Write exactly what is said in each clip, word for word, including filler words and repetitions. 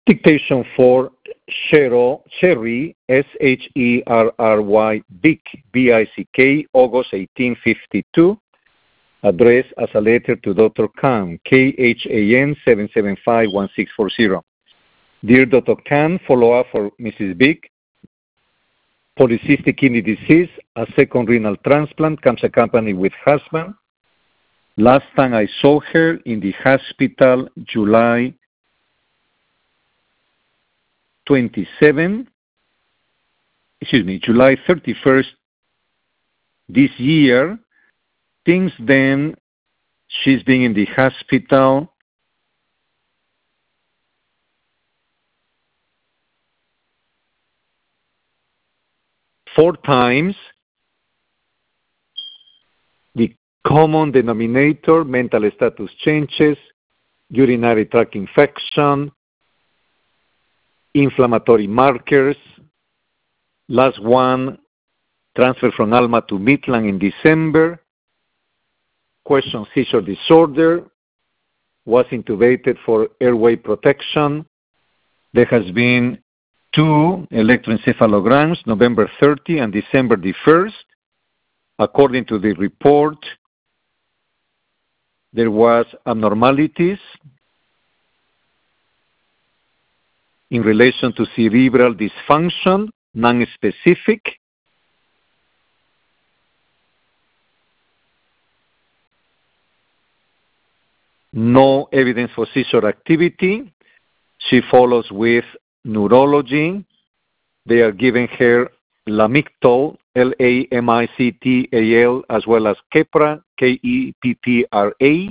Dictation for Shero, Sherry, S H E R R Y, Bick, B I C K, August eighteen fifty-two. Addressed as a letter to Doctor Khan, K H A N seven seven five one six four zero. Dear Doctor Khan, follow-up for Missus Bick. Polycystic kidney disease, a second renal transplant comes accompanied with husband. Last time I saw her in the hospital, July twenty-seventh, excuse me, July thirty-first this year. Since then, she's been in the hospital four times. The common denominator, mental status changes, urinary tract infection, inflammatory markers. Last one, transfer from Alma to Midland in December. Question seizure disorder, was intubated for airway protection. There has been two electroencephalograms, November thirtieth and December the first. According to the report, there was abnormalities in relation to cerebral dysfunction, non-specific. No evidence for seizure activity. She follows with neurology. They are giving her Lamictal, L A M I C T A L, as well as Keppra, K E P P R A.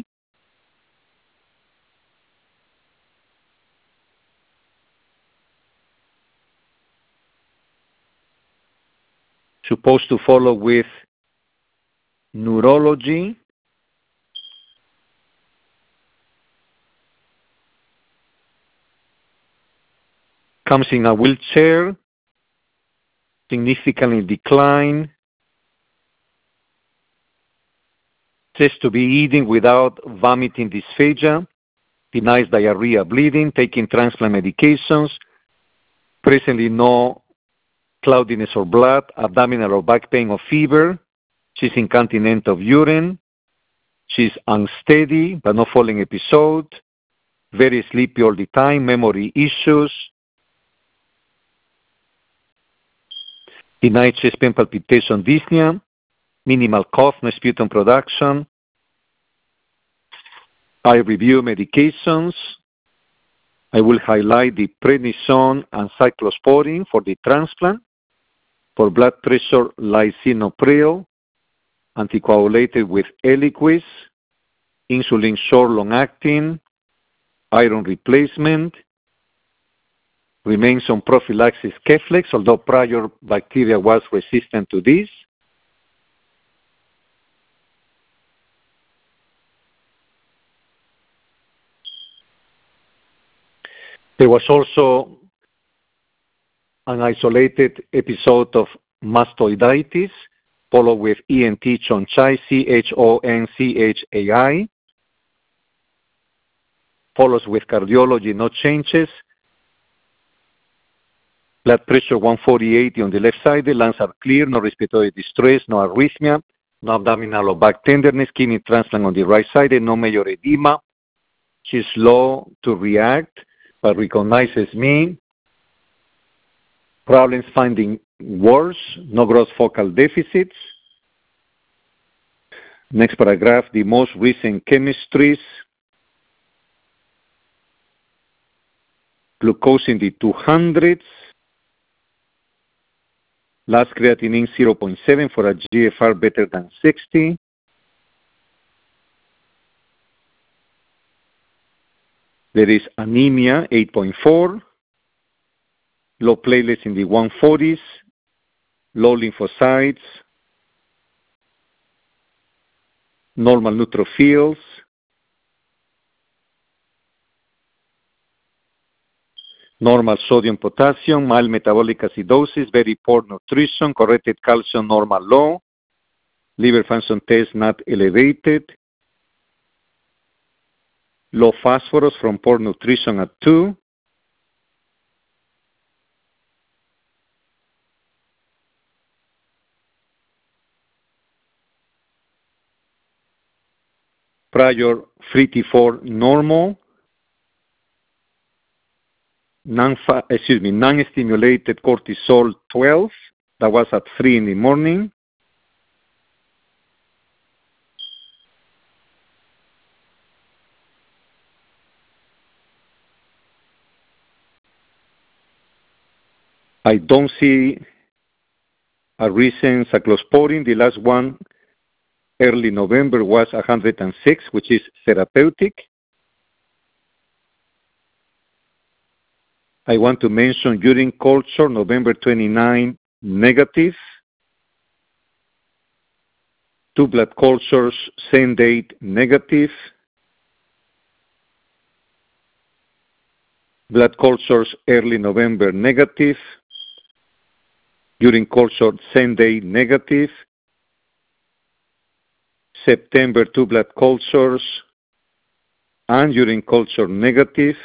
Supposed to follow with neurology. Comes in a wheelchair, significantly declined. Says to be eating without vomiting dysphagia, denies diarrhea, bleeding, taking transplant medications, presently no cloudiness or blood, abdominal or back pain or fever. She's incontinent of urine. She's unsteady, but no falling episode. Very sleepy all the time, memory issues. Denied chest pain, palpitation, dyspnea, minimal cough, no sputum production. I review medications. I will highlight the prednisone and cyclosporine for the transplant. For blood pressure, lisinopril, anticoagulated with Eliquis, insulin short long-acting, iron replacement. Remains on prophylaxis Keflex, although prior bacteria was resistant to this. There was also an isolated episode of mastoiditis, followed with E N T Chonchai, C H O N C H A I. Follows with cardiology, no changes. Blood pressure one forty-eighty on the left side, the lungs are clear, no respiratory distress, no arrhythmia, no abdominal or back tenderness, kidney transplant on the right side, and no major edema. She's slow to react, but recognizes me. Problems finding words, no gross focal deficits. Next paragraph, the most recent chemistries. Glucose in the two hundreds. Last creatinine zero point seven for a G F R better than sixty. There is anemia eight point four. Low platelets in the one forties. Low lymphocytes. Normal neutrophils. Normal sodium potassium, mild metabolic acidosis, very poor nutrition, corrected calcium normal low, liver function test not elevated, low phosphorus from poor nutrition at two, prior three T four normal, non excuse me, non-stimulated cortisol twelve, that was at three in the morning. I don't see a recent cyclosporin. The last one, early November, was one hundred six, which is therapeutic. I want to mention urine culture, November twenty-ninth, negative. Two blood cultures, same date, negative. Blood cultures, early November, negative. Urine culture, same day, negative. September, two blood cultures and urine culture, negative.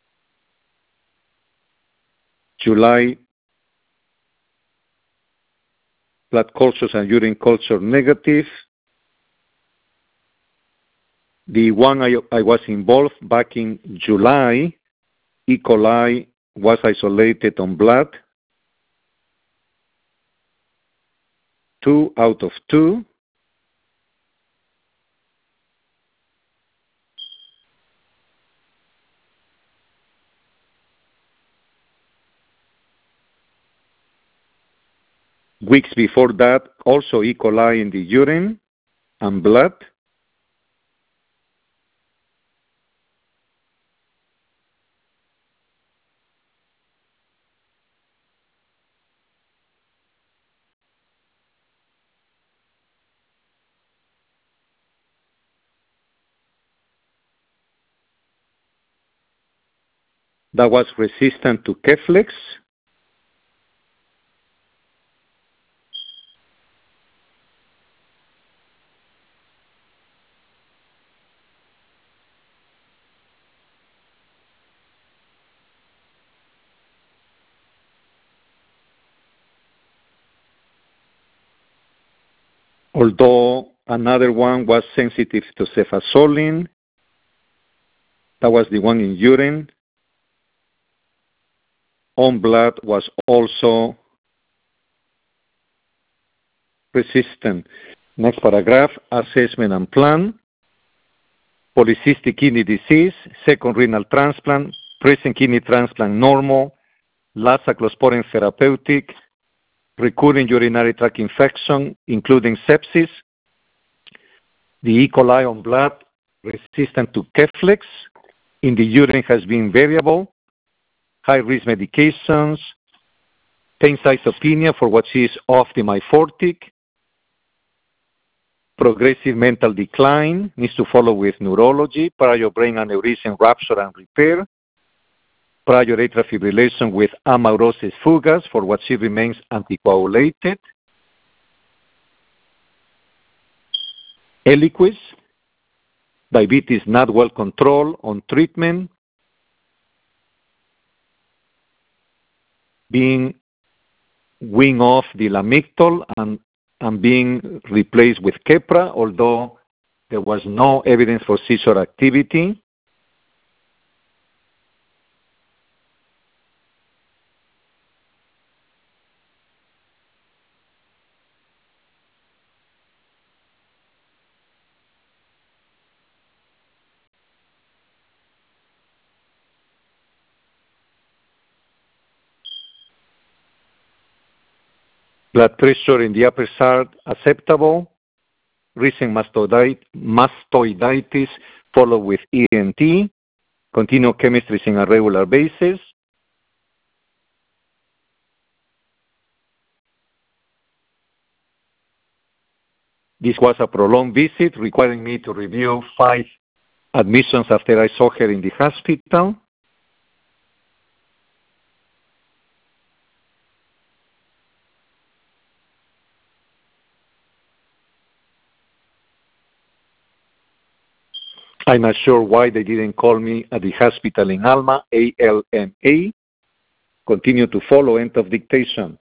July, blood cultures and urine culture, negative. The one I, I was involved back in July, E. coli was isolated on blood. Two out of two. Weeks before that, also E. coli in the urine and blood. That was resistant to Keflex. Although another one was sensitive to cefazolin. That was the one in urine. On blood was also resistant. Next paragraph, assessment and plan. Polycystic kidney disease, second renal transplant, present kidney transplant normal, last cyclosporin therapeutic, recurring urinary tract infection, including sepsis. The E. coli on blood, resistant to Keflex. In the urine has been variable. High-risk medications. Pancytopenia for what is off the myfortic. Progressive mental decline, needs to follow with neurology, prior brain aneurysm rupture and repair, prior atrial fibrillation with amaurosis fugax for what she remains anticoagulated. Eliquis, diabetes not well controlled on treatment, being weaned off the lamictal and and being replaced with Keppra, although there was no evidence for seizure activity. Blood pressure in the upper heart acceptable. Recent mastoid mastoiditis followed with E N T. Continual chemistries on a regular basis. This was a prolonged visit requiring me to review five admissions after I saw her in the hospital. I'm not sure why they didn't call me at the hospital in Alma, A L M A. Continue to follow, end of dictation.